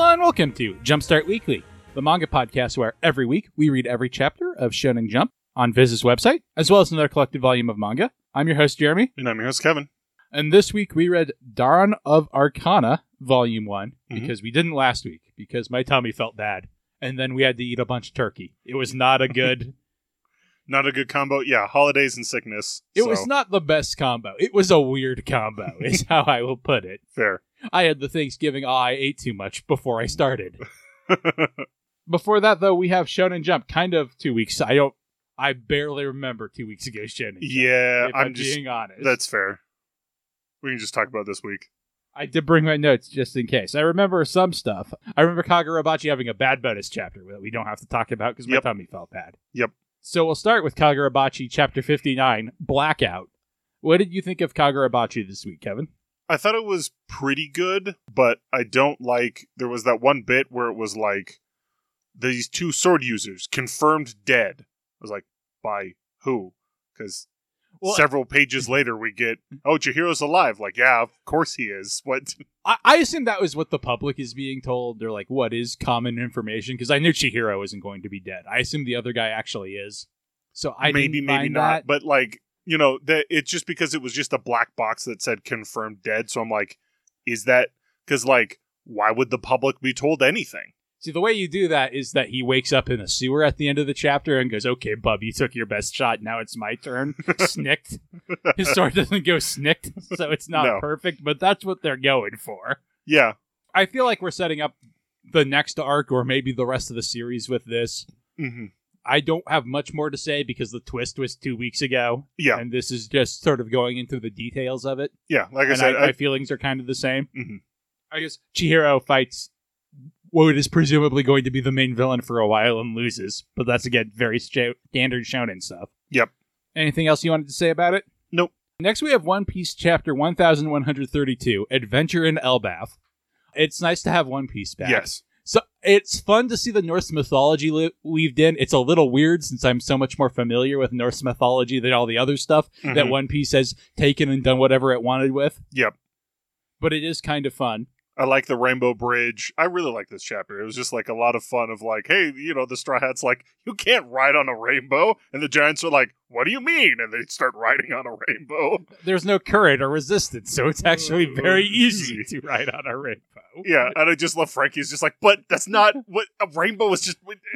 And welcome to Jumpstart Weekly, the manga podcast where every week we read every chapter of Shonen Jump on Viz's website, as well as another collected volume of manga. I'm your host, Jeremy. And I'm your host, Kevin. And this week we read Dawn of Arcana, Volume 1, because we didn't last week, because my tummy felt bad. And then we had to eat a bunch of turkey. It was not a good... Not a good combo. Yeah, holidays and sickness. It was not the best combo. It was a weird combo, is how I will put it. Fair. I had the Thanksgiving, I ate too much before I started. Before that, though, we have Shonen Jump, kind of 2 weeks. I barely remember 2 weeks ago Shonen Jump. Yeah, if I'm just being honest. That's fair. We can just talk about this week. I did bring my notes just in case. I remember some stuff. I remember Kagurabachi having a bad bonus chapter that we don't have to talk about because my tummy felt bad. Yep. So we'll start with Kagurabachi Chapter 59, Blackout. What did you think of Kagurabachi this week, Kevin? I thought it was pretty good, but I don't like... There was that one bit where it was like, these two sword users confirmed dead. I was like, by who? Because several pages later we get, oh, Chihiro's alive. Like, yeah, of course he is. What? I assume that was what the public is being told. They're like, what is common information? Because I knew Chihiro isn't going to be dead. I assume the other guy actually is. So I maybe not. That. But like, you know, it's just because it was just a black box that said confirmed dead. So I'm like, is that... Because like, why would the public be told anything? See, the way you do that is that he wakes up in a sewer at the end of the chapter and goes, okay, bub, you took your best shot. Now it's my turn. Snicked. His sword doesn't go snicked, so it's not perfect, but that's what they're going for. Yeah. I feel like we're setting up the next arc or maybe the rest of the series with this. Mm-hmm. I don't have much more to say because the twist was 2 weeks ago. Yeah. And this is just sort of going into the details of it. Yeah, like I said. My feelings are kind of the same. Mm-hmm. I guess Chihiro fights what is presumably going to be the main villain for a while and loses. But that's, again, very standard shonen stuff. Yep. Anything else you wanted to say about it? Nope. Next, we have One Piece Chapter 1132, Adventure in Elbaf. It's nice to have One Piece back. Yes. So it's fun to see the Norse mythology weaved in. It's a little weird since I'm so much more familiar with Norse mythology than all the other stuff that One Piece has taken and done whatever it wanted with. Yep. But it is kind of fun. I like the Rainbow Bridge. I really like this chapter. It was just like a lot of fun of like, hey, you know, the Straw Hat's like, you can't ride on a rainbow. And the Giants are like, what do you mean? And they start riding on a rainbow. There's no current or resistance, so it's actually very easy to ride on a rainbow. Yeah, and I just love Frankie's just like, but that's not what a rainbow is. Just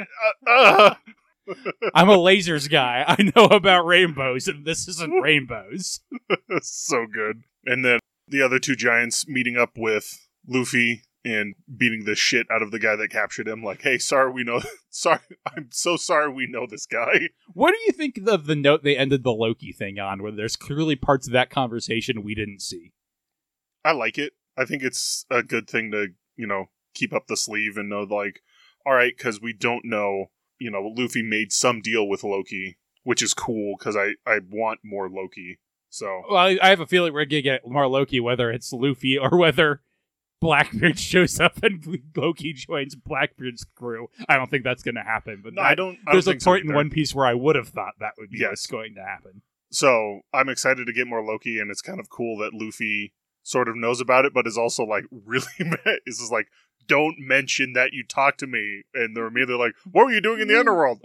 I'm a lasers guy. I know about rainbows, and this isn't rainbows. So good. And then the other two Giants meeting up with Luffy and beating the shit out of the guy that captured him. Like, hey, I'm so sorry we know this guy. What do you think of the note they ended the Loki thing on, where there's clearly parts of that conversation we didn't see? I like it. I think it's a good thing to, you know, keep up the sleeve and know, like, all right, because we don't know, you know, Luffy made some deal with Loki, which is cool, because I want more Loki. So, well, I have a feeling we're going to get more Loki, whether it's Luffy or whether Blackbeard shows up and Loki joins Blackbeard's crew. I don't think that's going to happen. But no, there's a point in One Piece where I would have thought that would be what's going to happen. So I'm excited to get more Loki, and it's kind of cool that Luffy sort of knows about it, but is also like really mad. Is just like, don't mention that you talked to me. And they're immediately like, what were you doing in the underworld?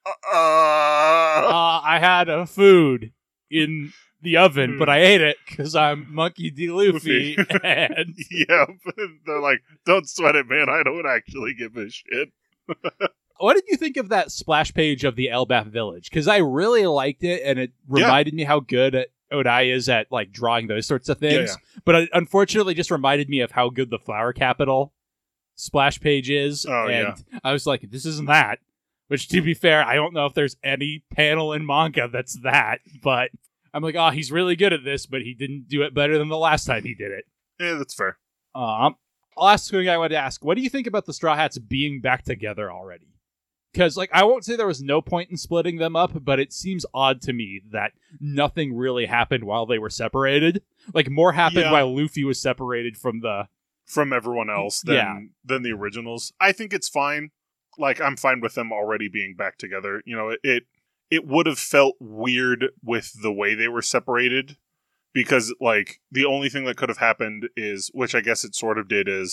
I had a food in the oven, but I ate it because I'm Monkey D. Luffy. And yeah, they're like, don't sweat it, man. I don't actually give a shit. What did you think of that splash page of the Elbaf village? Because I really liked it, and it reminded me how good Odai is at like drawing those sorts of things. Yeah. But it unfortunately just reminded me of how good the Flower Capital splash page is. I was like, this isn't that. Which, to be fair, I don't know if there's any panel in manga that's that, but I'm like, oh, he's really good at this, but he didn't do it better than the last time he did it. Yeah, that's fair. Last thing I wanted to ask, what do you think about the Straw Hats being back together already? Because, like, I won't say there was no point in splitting them up, but it seems odd to me that nothing really happened while they were separated. Like, more happened while Luffy was separated from everyone else than the originals. I think it's fine. Like, I'm fine with them already being back together. You know, it would have felt weird with the way they were separated, because, like, the only thing that could have happened is, which I guess it sort of did, is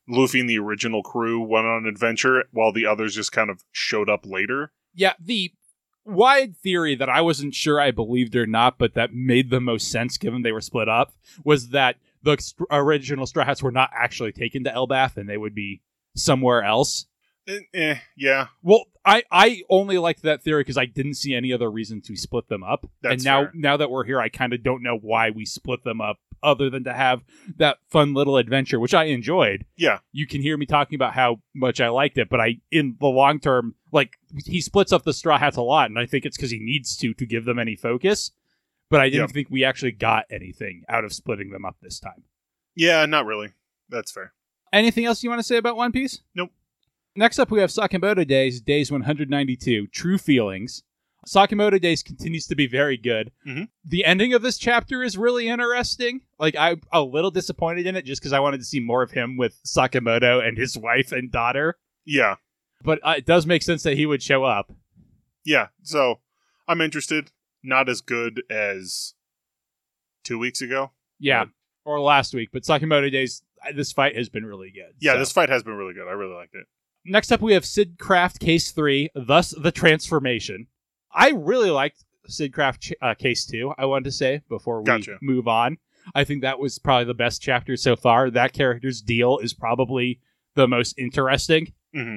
Luffy and the original crew went on an adventure while the others just kind of showed up later. Yeah, the wide theory that I wasn't sure I believed or not, but that made the most sense given they were split up, was that the original Straw Hats were not actually taken to Elbaf and they would be somewhere else. Yeah. Well, I only liked that theory because I didn't see any other reason to split them up. That's and fair. now that we're here, I kind of don't know why we split them up other than to have that fun little adventure, which I enjoyed. Yeah. You can hear me talking about how much I liked it, but in the long term, like, he splits up the Straw Hats a lot, and I think it's because he needs to give them any focus. But I didn't think we actually got anything out of splitting them up this time. Yeah, not really. That's fair. Anything else you want to say about One Piece? Nope. Next up, we have Sakamoto Days 192, True Feelings. Sakamoto Days continues to be very good. Mm-hmm. The ending of this chapter is really interesting. Like, I'm a little disappointed in it just because I wanted to see more of him with Sakamoto and his wife and daughter. Yeah. But it does make sense that he would show up. Yeah, so I'm interested. Not as good as 2 weeks ago. Yeah, or last week. But Sakamoto Days, this fight has been really good. Yeah, This fight has been really good. I really liked it. Next up, we have Sid Craft Case 3, Thus the Transformation. I really liked Sid Craft Case 2, I wanted to say, before we move on. I think that was probably the best chapter so far. That character's deal is probably the most interesting. Mm-hmm.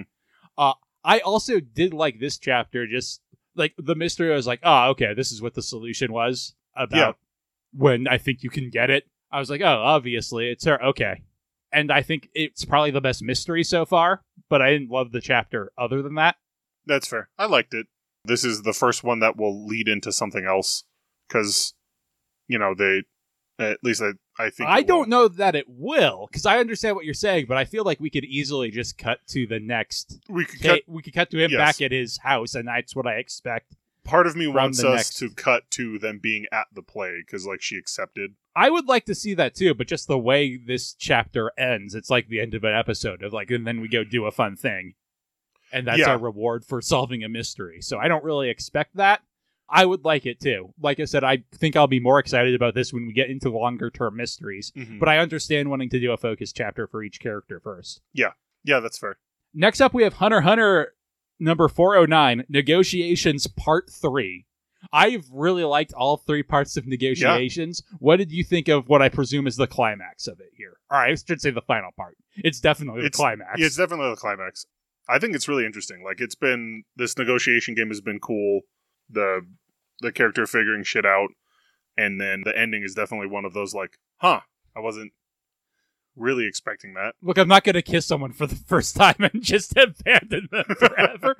I also did like this chapter, just like the mystery. I was like, oh, okay, this is what the solution was about when I think you can get it. I was like, oh, obviously, it's her. Okay. And I think it's probably the best mystery so far, but I didn't love the chapter other than that. That's fair. I liked it. This is the first one that will lead into something else, because, they, at least I think... I don't know that it will, because I understand what you're saying, but I feel like we could easily just cut to the next... We could cut to him back at his house, and that's what I expect. Part of me wants us to cut to them being at the play, because, she accepted. I would like to see that too, but just the way this chapter ends, it's like the end of an episode of and then we go do a fun thing. And that's our reward for solving a mystery. So I don't really expect that. I would like it too. Like I said, I think I'll be more excited about this when we get into longer term mysteries, but I understand wanting to do a focus chapter for each character first. Yeah. Yeah, that's fair. Next up, we have Hunter x Hunter number 409, Negotiations Part 3. I've really liked all 3 parts of Negotiations. Yeah. What did you think of what I presume is the climax of it here? Or I should say the final part. It's definitely the climax. Yeah, it's definitely the climax. I think it's really interesting. This negotiation game has been cool. The character figuring shit out. And then the ending is definitely one of those I wasn't really expecting that. Look, I'm not going to kiss someone for the first time and just abandon them forever.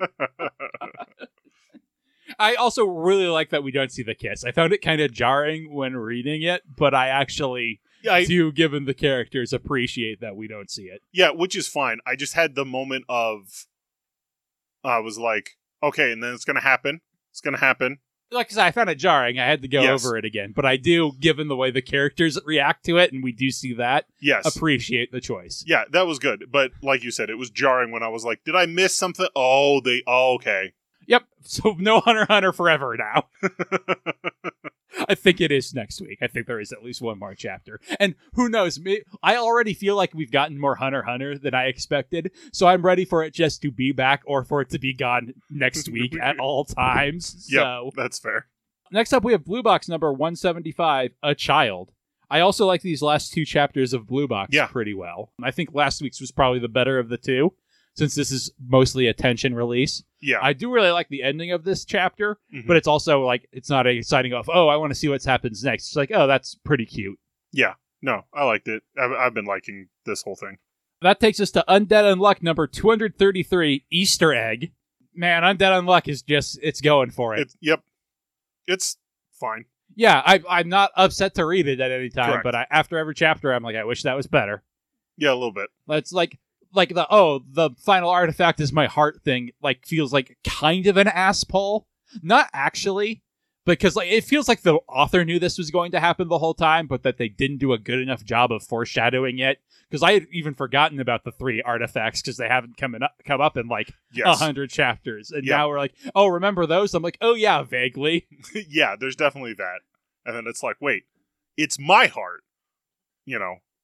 I also really like that we don't see the kiss. I found it kind of jarring when reading it, but I actually do, given the characters, appreciate that we don't see it. Yeah, which is fine. I just had the moment of, I was like, okay, and then it's going to happen. It's going to happen. Like I said, I found it jarring. I had to go over it again. But I do, given the way the characters react to it, and we do see that, appreciate the choice. Yeah, that was good. But like you said, it was jarring when I was like, did I miss something? Oh, okay. Yep, so no Hunter x Hunter forever now. I think it is next week. I think there is at least one more chapter. And who knows, I already feel like we've gotten more Hunter x Hunter than I expected, so I'm ready for it just to be back or for it to be gone next week at all times. Yeah, that's fair. Next up, we have Blue Box number 175, A Child. I also like these last 2 chapters of Blue Box pretty well. I think last week's was probably the better of the 2. Since this is mostly a tension release. Yeah. I do really like the ending of this chapter, but it's also it's not exciting off, oh, I want to see what happens next. It's like, oh, that's pretty cute. Yeah. No, I liked it. I've been liking this whole thing. That takes us to Undead Unluck number 233, Easter Egg. Man, Undead Unluck is it's going for it. Yep. It's fine. Yeah, I'm not upset to read it at any time, but after every chapter, I'm like, I wish that was better. Yeah, a little bit. It's the final artifact is my heart thing, feels like kind of an ass pull. Not actually, because it feels like the author knew this was going to happen the whole time, but that they didn't do a good enough job of foreshadowing it. Because I had even forgotten about the 3 artifacts because they haven't come up in 100 chapters. And now we're like, oh, remember those? I'm like, oh yeah, vaguely. Yeah, there's definitely that. And then it's like, wait, it's my heart.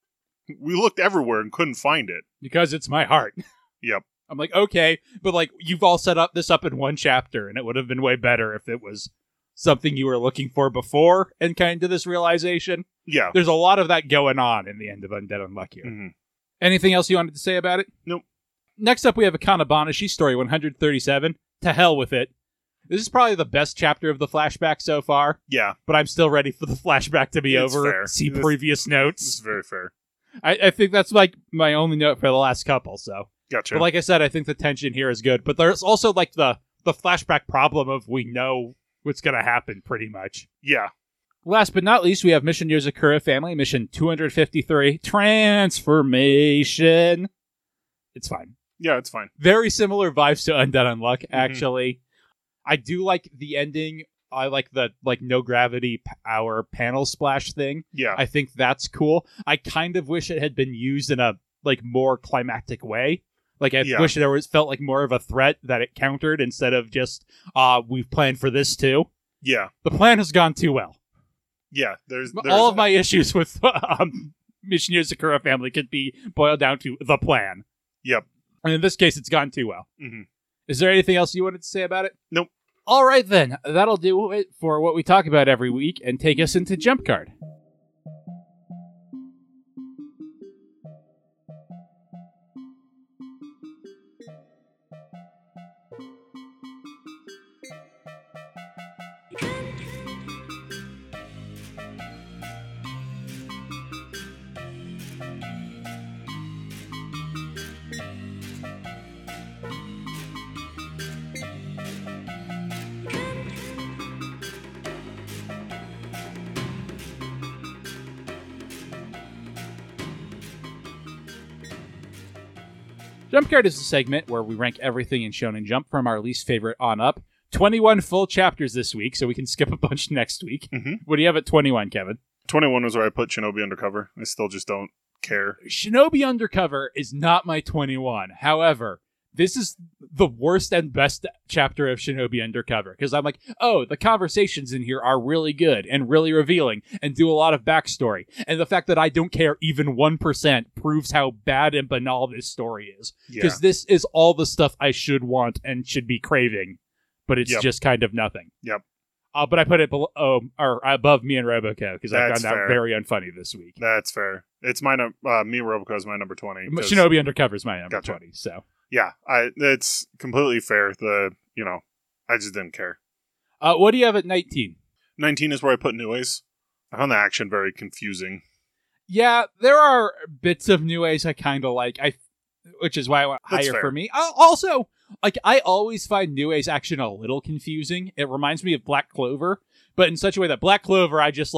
We looked everywhere and couldn't find it. Because it's my heart. Yep. I'm like, okay, but like you've all set up this up in one chapter, and it would have been way better if it was something you were looking for before and came to this realization. Yeah. There's a lot of that going on in the end of Undead Unluck here. Mm-hmm. Anything else you wanted to say about it? Nope. Next up, we have Akana Banashi, story 137. To hell with it. This is probably the best chapter of the flashback so far. Yeah. But I'm still ready for the flashback to be It's over. fair. See previous notes. It's very fair. I think that's like my only note for the last couple, so. Gotcha. But like I said, I think the tension here is good. But there's also like the flashback problem of we know what's going to happen pretty much. Yeah. Last but not least, we have Mission Yozakura Family, Mission 253, Transformation. It's fine. Yeah, it's fine. Very similar vibes to Undead Unluck, actually. I do like the ending. I like the no gravity power panel splash thing. Yeah. I think that's cool. I kind of wish it had been used in a more climactic way. Like I wish there felt like more of a threat that it countered instead of just we've planned for this too. Yeah. The plan has gone too well. Yeah, there's all of my issues with Mission Yozakura Family could be boiled down to the plan. Yep. And in this case, it's gone too well. Mm-hmm. Is there anything else you wanted to say about it? Nope. All right, then. That'll do it for what we talk about every week and take us into Jump Card. Jump Card is a segment where we rank everything in Shonen Jump from our least favorite on up. 21 full chapters this week, so we can skip a bunch next week. Mm-hmm. What do you have at 21, Kevin? 21 was where I put Shinobi Undercover. I still just don't care. Shinobi Undercover is not my 21. However, this is the worst and best chapter of Shinobi Undercover, because I'm like, oh, the conversations in here are really good and really revealing and do a lot of backstory. And the fact that I don't care even 1% proves how bad and banal this story is. Because this is all the stuff I should want and should be craving, but it's just kind of nothing. Yep. But I put it below, or above Me and Roboco, because I found that fair. very unfunny this week. That's fair. It's my Me and Roboco is my number 20. Shinobi Undercover is my number 20, so... Yeah, it's completely fair. I just didn't care. What do you have at 19? 19 is where I put New Ace. I found the action very confusing. Yeah, there are bits of New Ace I kind of like, which is why I went higher for me. Also, I always find New Ace action a little confusing. It reminds me of Black Clover, but in such a way that Black Clover, I just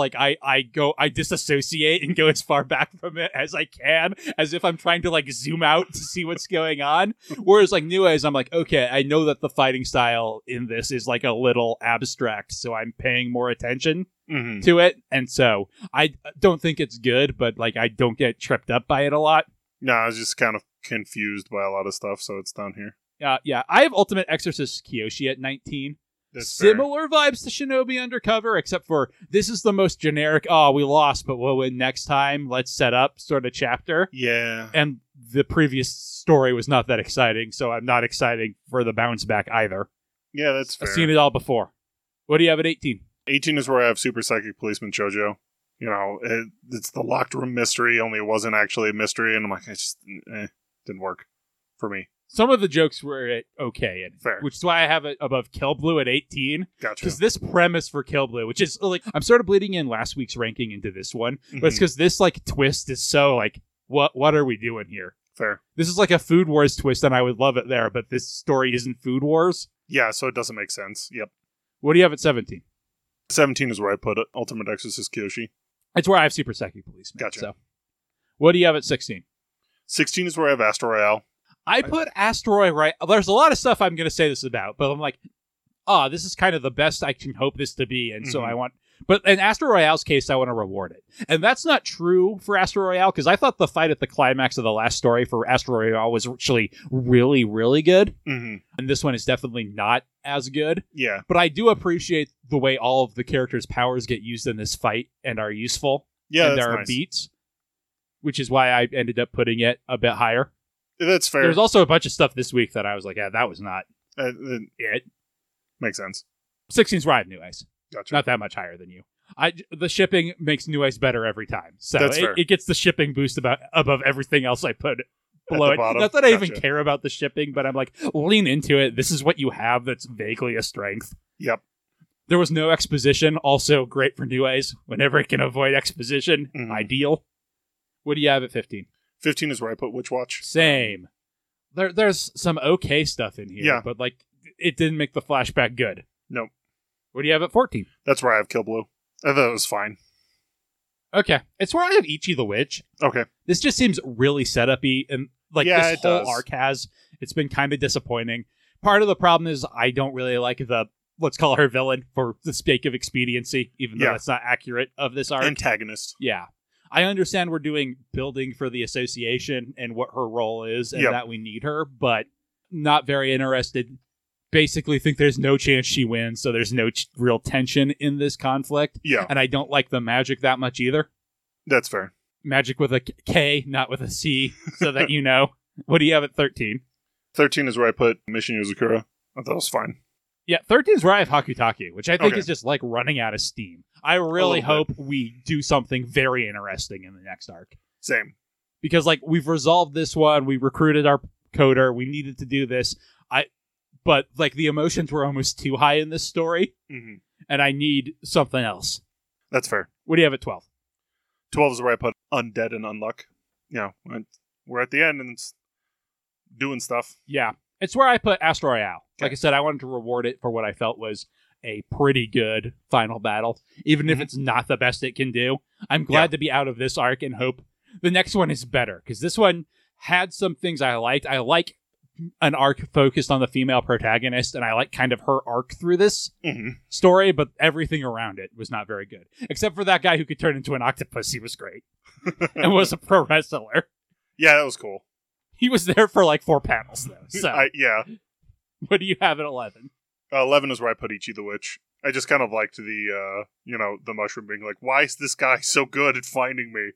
I disassociate and go as far back from it as I can, as if I'm trying to zoom out to see what's going on. Whereas New Ace, I'm like, okay, I know that the fighting style in this is a little abstract, so I'm paying more attention to it. And so I don't think it's good, but I don't get tripped up by it a lot. No, I was just kind of confused by a lot of stuff, so it's down here. Yeah, I have Ultimate Exorcist Kyoshi at 19. That's similar vibes to Shinobi Undercover, except for this is the most generic, we lost, but we'll win next time, let's set up sort of chapter. Yeah. And the previous story was not that exciting, so I'm not excited for the bounce back either. Yeah, that's fair. I've seen it all before. What do you have at 18? 18 is where I have Super Psychic Policeman Chojo. It's the locked room mystery, only it wasn't actually a mystery, and I'm like, didn't work for me. Some of the jokes were okay, and fair, which is why I have it above Kill Blue at 18. Gotcha. Because this premise for Kill Blue, which is I'm sort of bleeding in last week's ranking into this one, but it's because this twist is so what are we doing here? Fair. This is a Food Wars twist, and I would love it there, but this story isn't Food Wars. Yeah, so it doesn't make sense. Yep. What do you have at 17? 17 is where I put it. Ultimate Exorcist Kyoshi. It's where I have Super Psychic Policeman. Gotcha. So. What do you have at 16? 16 is where I have Astro Royale. I put Asteroid right. There's a lot of stuff I'm going to say this about, but I'm like, this is kind of the best I can hope this to be, and so I want. But in Astro Royale's case, I want to reward it, and that's not true for Astro Royale because I thought the fight at the climax of the last story for Astro Royale was actually really, really good, and this one is definitely not as good. Yeah, but I do appreciate the way all of the characters' powers get used in this fight and are useful. Yeah, and that's there are nice. beats. which is why I ended up putting it a bit higher. That's fair. There's also a bunch of stuff this week that I was like, yeah, that was not it. Makes sense. 16's where I have New Ice. Gotcha. Not that much higher than you. The shipping makes New Ice better every time. So That's fair. It gets the shipping boost above everything else I put below it. Bottom. Not that I even care about the shipping, but I'm like, lean into it. This is what you have that's vaguely a strength. Yep. There was no exposition. Also great for New Ice. Whenever it can avoid exposition, ideal. What do you have at 15? 15 is where I put Witch Watch. Same. There's some okay stuff in here, but like it didn't make the flashback good. Nope. What do you have at 14? That's where I have Kill Blue. I thought it was fine. Okay. It's where I have Ichi the Witch. Okay. This just seems really setup-y, and like this whole does. arc it's been kind of disappointing. Part of the problem is I don't really like the, let's call her villain for the sake of expediency, even though that's not accurate of this arc. Antagonist. Yeah. I understand we're doing building for the association and what her role is and that we need her, but not very interested. Basically think there's no chance she wins, so there's no real tension in this conflict. Yeah. And I don't like the magic that much either. That's fair. Magic with a K, not with a C, so that you know. What do you have at 13? 13 is where I put Mission Yozakura. I thought it was fine. Yeah, 13 is where I have Hakutaki, which I think is just like running out of steam. I really hope we do something very interesting in the next arc. Same. Because like we've resolved this one, we recruited our coder, we needed to do this. But like the emotions were almost too high in this story, and I need something else. That's fair. What do you have at 12? 12 is where I put Undead and Unluck. Yeah, we're at the end and it's doing stuff. Yeah, it's where I put Astro Royale. Okay. Like I said, I wanted to reward it for what I felt was a pretty good final battle, even if it's not the best it can do. I'm glad to be out of this arc and hope the next one is better, because this one had some things I liked. I like an arc focused on the female protagonist, and I like kind of her arc through this story, but everything around it was not very good. Except for that guy who could turn into an octopus. He was great. And was a pro wrestler. Yeah, that was cool. He was there for like 4 panels, though. So, yeah. What do you have at 11? 11 is where I put Ichi the Witch. I just kind of liked the, the mushroom being like, why is this guy so good at finding me?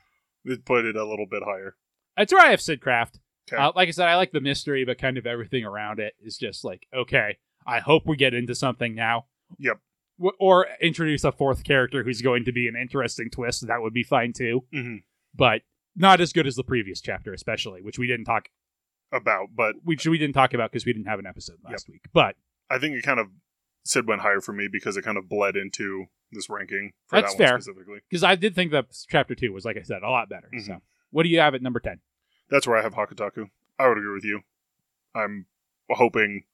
It put it a little bit higher. That's where I have Sid Craft. Okay. Like I said, I like the mystery, but kind of everything around it is just like, okay, I hope we get into something now. Yep. Or introduce a 4th character who's going to be an interesting twist. That would be fine too. But not as good as the previous chapter, especially, which we didn't talk about. But which we didn't talk about because we didn't have an episode last week. But I think it kind of Sid went higher for me because it kind of bled into this ranking for that's that fair, one specifically. Because I did think that chapter 2 was, like I said, a lot better. So, what do you have at number 10? That's where I have Hakutaku. I would agree with you. I'm hoping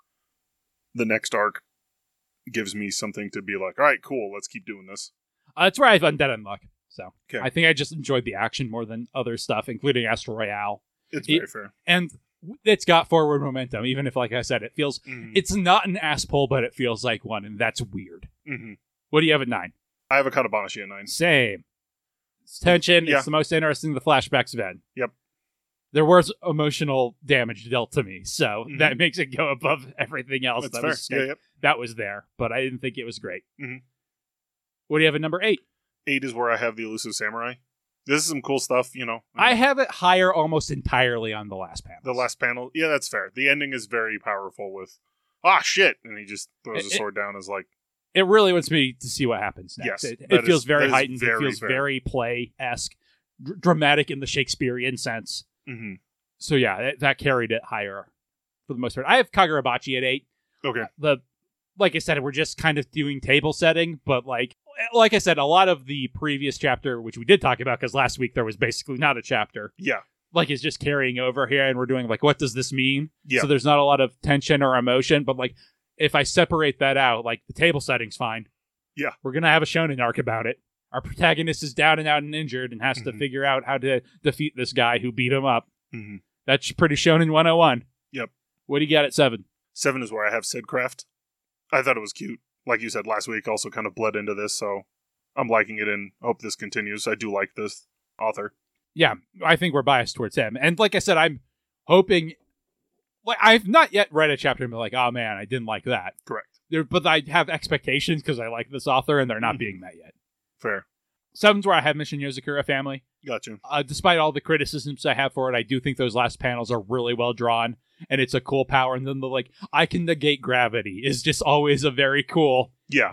the next arc gives me something to be like, all right, cool, let's keep doing this. That's where I have Undead Unluck. So I think I just enjoyed the action more than other stuff, including Astro Royale. It's very fair. And it's got forward momentum, even if, like I said, it feels... It's not an ass pull, but it feels like one, and that's weird. What do you have at 9? I have a Katabashi at 9. Same. It's tension. It's the most interesting the flashbacks have been. Yep. There was emotional damage dealt to me, so that makes it go above everything else. That's fair. That was there, but I didn't think it was great. What do you have at number 8? 8 is where I have the Elusive Samurai. This is some cool stuff, I have it higher almost entirely on the last panel. The last panel? Yeah, that's fair. The ending is very powerful with, shit! And he just throws the sword down as like... It really wants me to see what happens next. Yes, it feels very heightened. Very, it feels very, very play-esque, dramatic in the Shakespearean sense. So yeah, that carried it higher for the most part. I have Kagurabachi at 8. Okay. Like I said, we're just kind of doing table setting, but like I said, a lot of the previous chapter, which we did talk about, because last week there was basically not a chapter. Yeah. Like is just carrying over here, and we're doing like, what does this mean? Yeah. So there's not a lot of tension or emotion, but like if I separate that out, like the table setting's fine. Yeah. We're gonna have a shonen arc about it. Our protagonist is down and out and injured and has to figure out how to defeat this guy who beat him up. That's pretty shonen 101. Yep. What do you got at 7? 7 is where I have Sid Craft. I thought it was cute. Like you said last week, also kind of bled into this, so I'm liking it and hope this continues. I do like this author. Yeah, I think we're biased towards him. And like I said, I'm hoping... Like, I've not yet read a chapter and been like, oh man, I didn't like that. Correct. But I have expectations because I like this author, and they're not being met yet. Fair. 7's where I have Mission Yozakura Family. Gotcha. Despite all the criticisms I have for it, I do think those last panels are really well drawn, and it's a cool power. And then the I can negate gravity is just always a very cool. Yeah.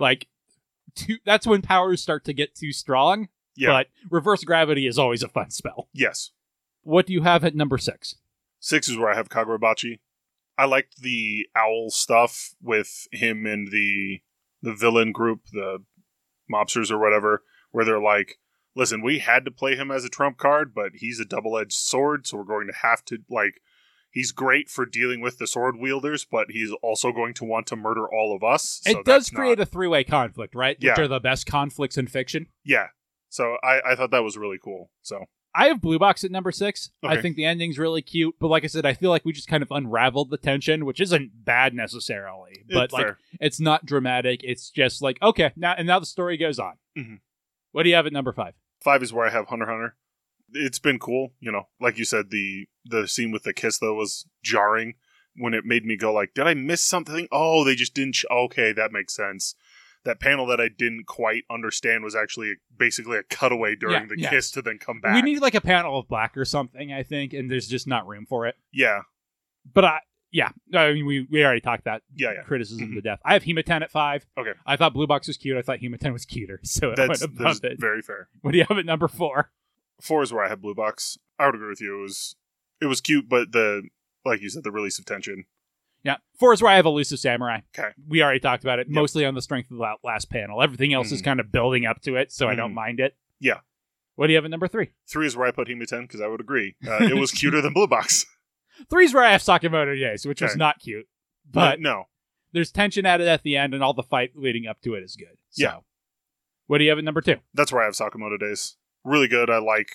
That's when powers start to get too strong. Yeah. But reverse gravity is always a fun spell. Yes. What do you have at number 6? 6 is where I have Kagurabachi. I liked the owl stuff with him and the villain group, the mobsters or whatever, where they're like, listen, we had to play him as a trump card, but he's a double-edged sword, so we're going to have to, he's great for dealing with the sword wielders, but he's also going to want to murder all of us. So it does create a three-way conflict, right? Yeah. Which are the best conflicts in fiction. Yeah. So I thought that was really cool. So I have Blue Box at number 6. Okay. I think the ending's really cute, but like I said, I feel like we just kind of unraveled the tension, which isn't bad necessarily, but it's not dramatic. It's just okay, now the story goes on. Mm-hmm. What do you have at number 5? 5 is where I have Hunter x Hunter. It's been cool, like you said, the scene with the kiss though was jarring when it made me go did I miss something? Oh, they just didn't. Okay, that makes sense. That panel that I didn't quite understand was actually basically a cutaway during the kiss to then come back. We need a panel of black or something, I think, and there's just not room for it. Yeah. But I mean, we already talked that criticism to death. I have Hematen at 5. Okay. I thought Blue Box was cute. I thought Hematen was cuter, so that's above it. Very fair. What do you have at number 4? 4 is where I have Blue Box. I would agree with you. It was cute, but like you said, the release of tension. Yeah. 4 is where I have Elusive Samurai. Okay. We already talked about it, mostly on the strength of that last panel. Everything else is kind of building up to it, so I don't mind it. Yeah. What do you have at number 3? 3 is where I put Hematen, because I would agree. It was cuter than Blue Box. 3 is where I have Sakamoto Days, which was not cute. But no. There's tension added at the end, and all the fight leading up to it is good. So, yeah. What do you have at number 2? That's where I have Sakamoto Days. Really good. I like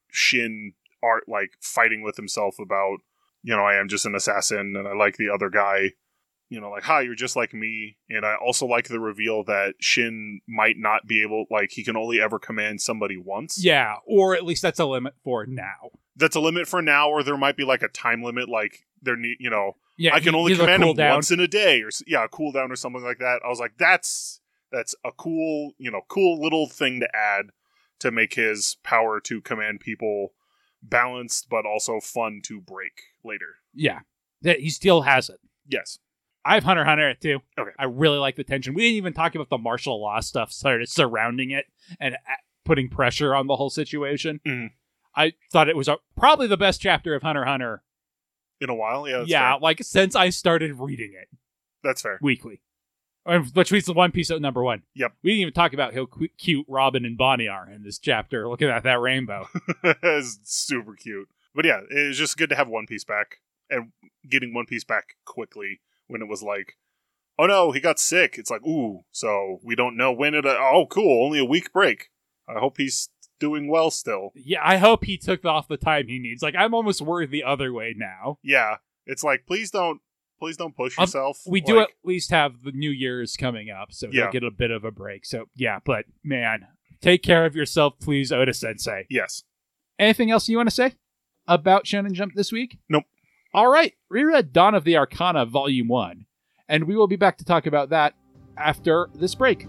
Shin art, fighting with himself about, I am just an assassin, and I like the other guy, hi, you're just like me. And I also like the reveal that Shin might not be able, he can only ever command somebody once. Yeah, or at least that's a limit for now. That's a limit for now, or there might be a time limit, there need, yeah, I can only command him down. once in a day, or a cooldown or something like that. I was like, that's a cool, cool little thing to add to make his power to command people balanced, but also fun to break later. Yeah, he still has it. Yes. I have Hunter x Hunter at 2. Okay. I really like the tension. We didn't even talk about the martial law stuff surrounding it and putting pressure on the whole situation. Mm-hmm. I thought it was probably the best chapter of Hunter x Hunter. In a while? Yeah, yeah, fair. Since I started reading it. That's fair. Weekly. Which means the One Piece at number 1. Yep. We didn't even talk about how cute Robin and Bonnie are in this chapter, looking at that rainbow. It's super cute. But yeah, it was just good to have One Piece back, and getting One Piece back quickly when it was oh no, he got sick. It's ooh, so we don't know when oh cool, only a week break. I hope he's doing well still. Yeah, I hope he took off the time he needs. I'm almost worried the other way now. Yeah, it's please don't push yourself. We do at least have the New Year's coming up, so he'll get a bit of a break. So yeah, but man, take care of yourself, please, Oda-sensei. Yes. Anything else you want to say about Shonen Jump this week? Nope. All right, reread Dawn of the Arcana Volume 1, and we will be back to talk about that after this break.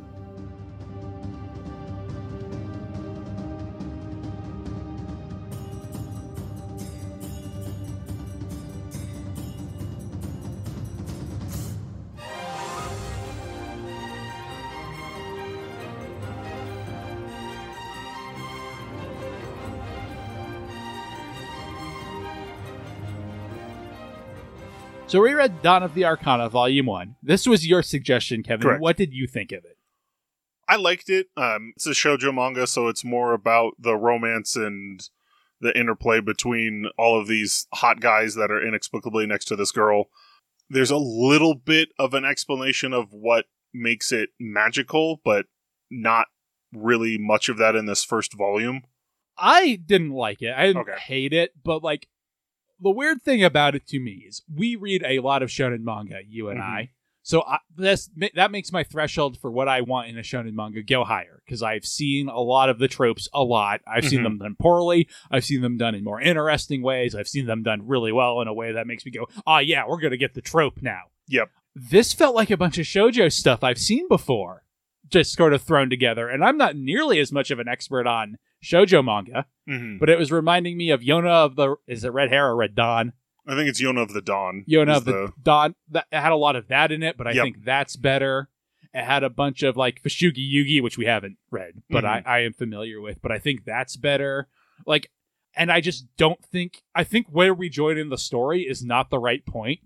So we read Dawn of the Arcana, Volume 1. This was your suggestion, Kevin. Correct. What did you think of it? I liked it. It's a shoujo manga, so it's more about the romance and the interplay between all of these hot guys that are inexplicably next to this girl. There's a little bit of an explanation of what makes it magical, but not really much of that in this first volume. I didn't like it. I didn't hate it, but the weird thing about it to me is we read a lot of shonen manga, you and I. So that makes my threshold for what I want in a shonen manga go higher, because I've seen a lot of the tropes a lot. I've seen them done poorly. I've seen them done in more interesting ways. I've seen them done really well in a way that makes me go, yeah, we're going to get the trope now. Yep. This felt like a bunch of shoujo stuff I've seen before, just sort of thrown together. And I'm not nearly as much of an expert on shoujo manga, Mm-hmm. but it was reminding me of Yona of the, is it Red Hair or Red Dawn? I think it's Yona of the Dawn. Yona of the Dawn. That, it had a lot of that in it, but I Yep. think that's better. It had a bunch of like Fushigi Yugi, which we haven't read, but Mhm. I am familiar with, but I think that's better. Like, and I just don't think, I think where we join in the story is not the right point.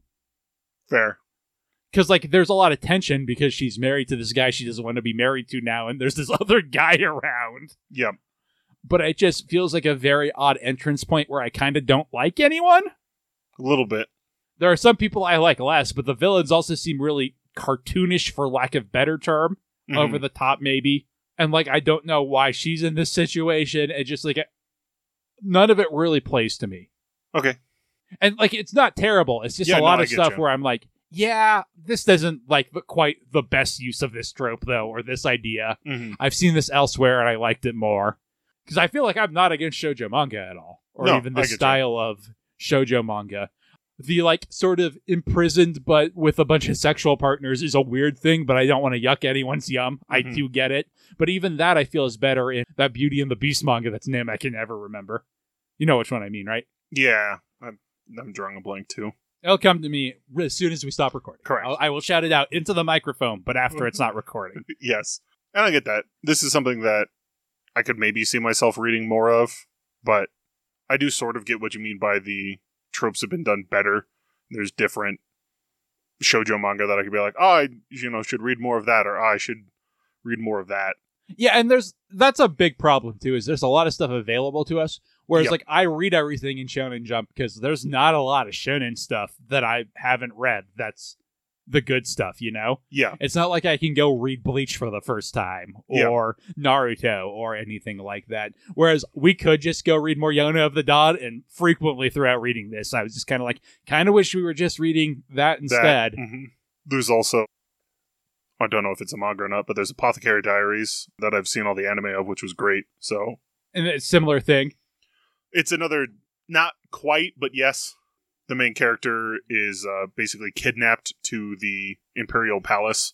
Fair. Because, like, there's a lot of tension because she's married to this guy she doesn't want to be married to now, and there's this other guy around. Yep. But it just feels like a very odd entrance point where I kind of don't like anyone. A little bit. There are some people I like less, but the villains also seem really cartoonish, for lack of better term. Mhm. Over the top, maybe. And, like, I don't know why she's in this situation. It just, like, none of it really plays to me. Okay. And, like, it's not terrible. It's just Yeah, a lot no, I of get stuff you. where I'm like, yeah, this doesn't, like, quite the best use of this trope, though, or this idea. Mm-hmm. I've seen this elsewhere, and I liked it more. Because I feel like I'm not against shoujo manga at all. Or No, even I the get you. style of shoujo manga. The, like, sort of imprisoned but with a bunch of sexual partners is a weird thing, but I don't want to yuck anyone's yum. I Mhm. do get it. But even that I feel is better in that Beauty and the Beast manga that's name I can never remember. You know which one I mean, right? Yeah. I'm drawing a blank too. It'll come to me as soon as we stop recording. Correct. I will shout it out into the microphone, but after it's not recording. Yes. And I get that. This is something that I could maybe see myself reading more of, but I do sort of get what you mean by the tropes have been done better. There's different shoujo manga that I could be like, oh, I should read more of that, or I should read more of that. Yeah, and that's a big problem too, is there's a lot of stuff available to us. Whereas, Yep. like, I read everything in Shonen Jump because there's not a lot of shonen stuff that I haven't read that's the good stuff, you know? Yeah. It's not like I can go read Bleach for the first time, or Naruto, or anything like that. Whereas we could just go read more Yona of the Dawn, and frequently throughout reading this, I was just kind of like, kind of wish we were just reading that instead. Mhm. There's also, I don't know if it's a manga or not, but there's Apothecary Diaries that I've seen all the anime of, which was great. So And it's a similar thing. it's another, not quite, but yes. The main character is basically kidnapped to the Imperial Palace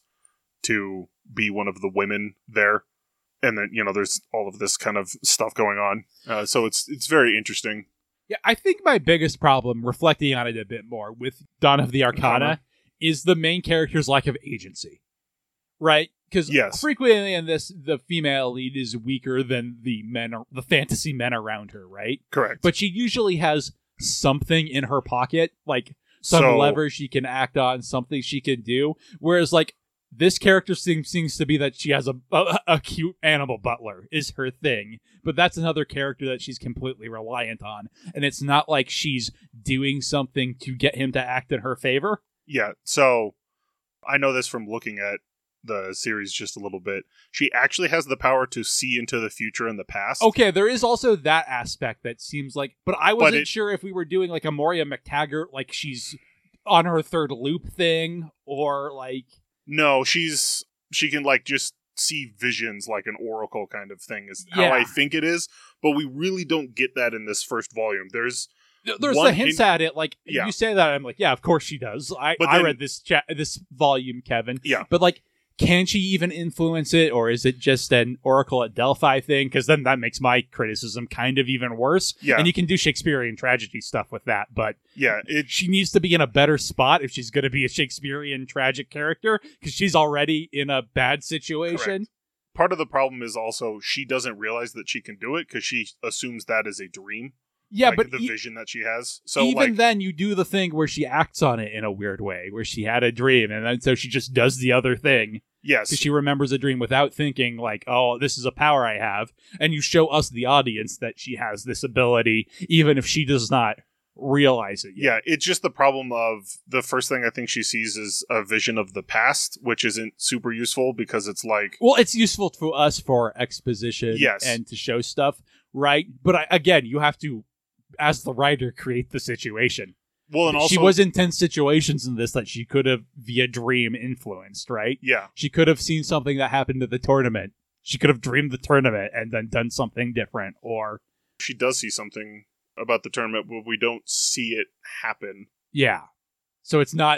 to be one of the women there. And then, there's all of this kind of stuff going on. So it's very interesting. Yeah, I think my biggest problem, reflecting on it a bit more, with Dawn of the Arcana, Uh-huh. is the main character's lack of agency. Right? Because Yes. frequently in this, the female lead is weaker than the fantasy men around her, right? Correct. But she usually has something in her pocket, like some So- lever she can act on, something she can do. Whereas, like, this character seems to be that she has a cute animal butler is her thing, but that's another character that she's completely reliant on, and it's not like she's doing something to get him to act in her favor. Yeah, so I know this from looking at the series just a little bit. She actually has the power to see into the future and the past. Okay, there is also that aspect that seems like, but I wasn't it- sure if we were doing like a Moria McTaggart, like she's on her third loop thing, or like. No, she can like just see visions like an oracle kind of thing is how Yeah. I think it is, but we really don't get that in this first volume. There's There's one the hints at it, like Yeah. you say that, I'm like, yeah, of course she does. I But then- read this volume, Kevin. Yeah. But like, can she even influence it, or is it just an Oracle at Delphi thing? Because then that makes my criticism kind of even worse. Yeah. And you can do Shakespearean tragedy stuff with that, but yeah, she needs to be in a better spot if she's going to be a Shakespearean tragic character, because she's already in a bad situation. Correct. Part of the problem is also she doesn't realize that she can do it because she assumes that is a dream. Yeah, like but the vision that she has. So even like, then, you do the thing where she acts on it in a weird way, where she had a dream, and then so she just does the other thing yes, because she remembers a dream without thinking, like, oh, this is a power I have. And you show us, the audience, that she has this ability, even if she does not realize it yet. yeah, it's just the problem of the first thing I think she sees is a vision of the past, which isn't super useful because it's like, Well, it's useful to us for exposition Yes. and to show stuff, right? But again, you have to, as the writer, create the situation. well, and also She was in tense situations in this that she could have, via dream, influenced, right? yeah, She could have seen something that happened at the tournament. She could have dreamed the tournament and then done something different, or... she does see something about the tournament, but we don't see it happen. Yeah. So it's not...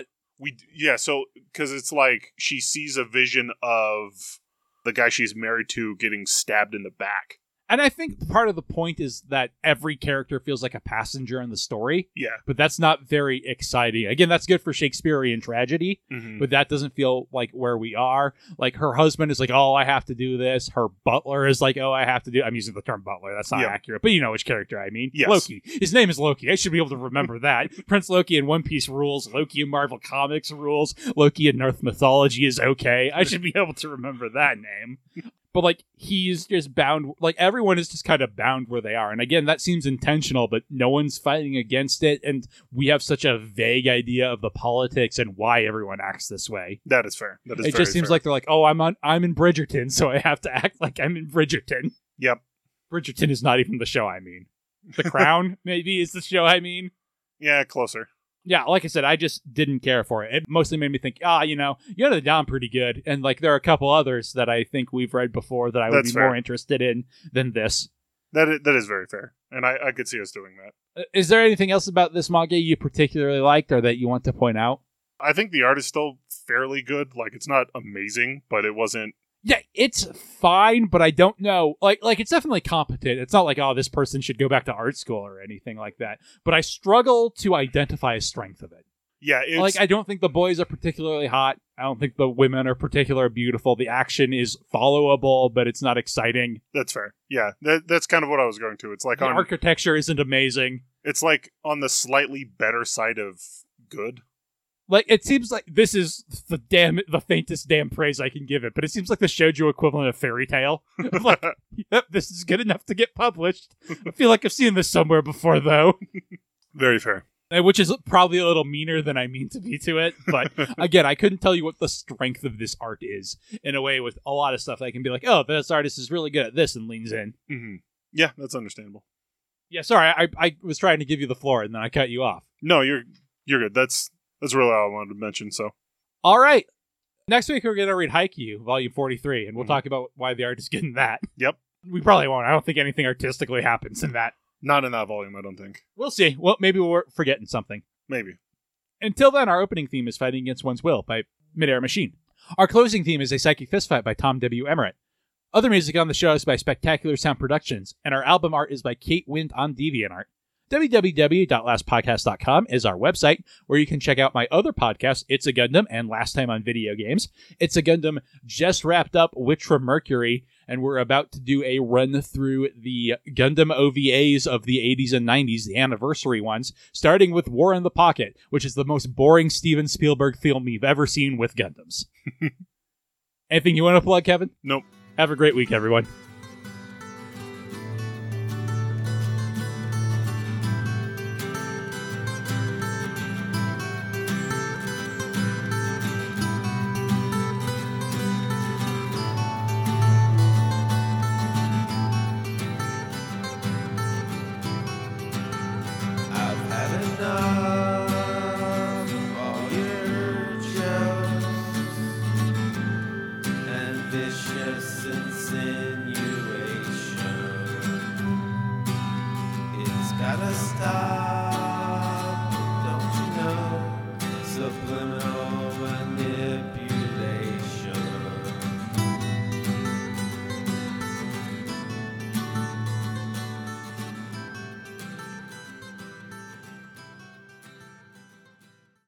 So because it's like she sees a vision of the guy she's married to getting stabbed in the back, And I think part of the point is that every character feels like a passenger in the story. Yeah. But that's not very exciting. Again, that's good for Shakespearean tragedy, but that doesn't feel like where we are. Like, her husband is like, oh, I have to do this. Her butler is like, oh, I have to do... I'm using the term butler. That's not accurate. But you know which character I mean. Yes. Loki. His name is Loki. I should be able to remember that. Prince Loki in One Piece rules. Loki in Marvel Comics rules. Loki in Norse mythology is okay. I should be able to remember that name. But, like, he's just bound, like, everyone is just kind of bound where they are. And again, that seems intentional, but no one's fighting against it. And we have such a vague idea of the politics and why everyone acts this way. That is fair. That is It just seems like they're like, oh, I'm in Bridgerton, so I have to act like I'm in Bridgerton. Yep. Bridgerton is not even the show I mean. The Crown, maybe, is the show I mean. Yeah, closer. Yeah, like I said, I just didn't care for it. It mostly made me think, Yoda the Dawn pretty good. And, like, there are a couple others that I think we've read before that I would be more interested in than this. That is very fair. And I could see us doing that. Is there anything else about this manga you particularly liked or that you want to point out? I think the art is still fairly good. Like, it's not amazing, but it wasn't... Yeah, it's fine, but I don't know. Like it's definitely competent. It's not like, oh, this person should go back to art school or anything like that. But I struggle to identify a strength of it. Yeah, it's... Like, I don't think the boys are particularly hot. I don't think the women are particularly beautiful. The action is followable, but it's not exciting. That's fair. Yeah, that's kind of what I was going to. It's like the architecture isn't amazing. It's like on the slightly better side of good. Like, it seems like this is the faintest damn praise I can give it, but it seems like the shoujo equivalent of Fairy Tail. Like, yep, this is good enough to get published. I feel like I've seen this somewhere before, though. Very fair. Which is probably a little meaner than I mean to be to it. But again, I couldn't tell you what the strength of this art is. In a way, with a lot of stuff, I can be like, oh, this artist is really good at this and leans in. Mm-hmm. Yeah, that's understandable. Yeah, sorry, I was trying to give you the floor and then I cut you off. No, you're good. That's really all I wanted to mention, so. All right. Next week, we're going to read Haikyuu, Volume 43, and we'll talk about why the art is getting that. Yep. We probably won't. I don't think anything artistically happens in that. Not in that volume, I don't think. We'll see. Well, maybe we're forgetting something. Maybe. Until then, our opening theme is Fighting Against One's Will by Midair Machine. Our closing theme is A Psychic Fistfight by Tom W. Emmerich. Other music on the show is by Spectacular Sound Productions, and our album art is by Kate Wind on DeviantArt. www.lastpodcast.com is our website, where you can check out my other podcasts, It's a Gundam and Last Time on Video Games. It's a Gundam just wrapped up Witcher Mercury, and we're about to do a run through the Gundam OVAs of the 80s and 90s, the anniversary ones, starting with War in the Pocket, which is the most boring Steven Spielberg film you've ever seen with Gundams. Anything you want to plug, Kevin? Nope. Have a great week, everyone. Gotta stop.